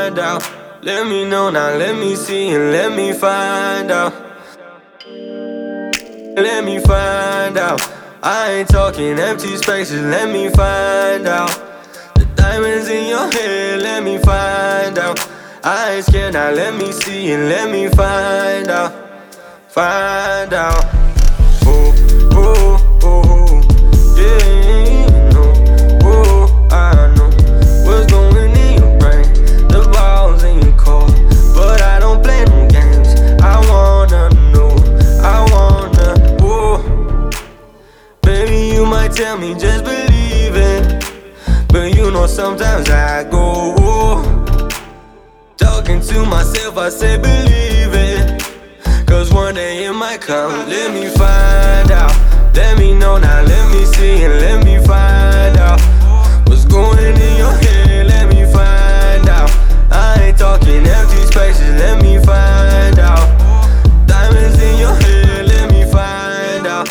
find out. Let me know now, let me see and let me find out. Let me find out. I ain't talking empty spaces, let me find out. The diamonds in your head, let me find out. I ain't scared now, let me see and let me find out. Find out. Oh, oh, oh, yeah, no. Oh, I know what's going in your brain. The ball's in your court, but I don't play no games. I wanna know, I wanna, whoa. Baby, you might tell me just believe it, but you know sometimes I go, whoa. Talking to myself, I say believe it, cause one day it might come. Let me find out, let me know now, let me see and let me find out. What's going in your head, let me find out. I ain't talking empty spaces, let me find out. Diamonds in your head, let me find out.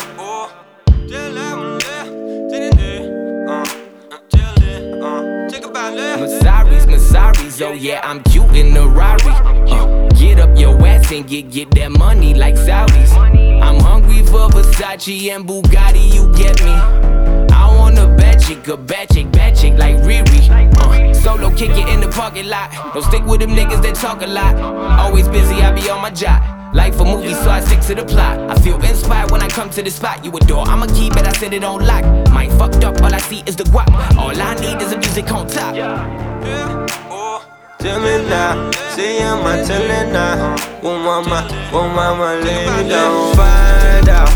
Massaris, oh yeah, I'm cute in the Rari. Get up your ass and get that money like Saudis. I'm hungry for Versace and Bugatti, you get me. I want a bad chick like Riri. Solo kick it in the parking lot. Don't stick with them niggas that talk a lot. Always busy, I be on my job. Life a movie, so I stick to the plot. I feel inspired when I come to the spot. You adore, I'ma keep it, I set it on lock. Mind fucked up, all I see is the guap. All I need is the music on top. Tell me now, say am I telling now? Won't mama lay me down? Find out.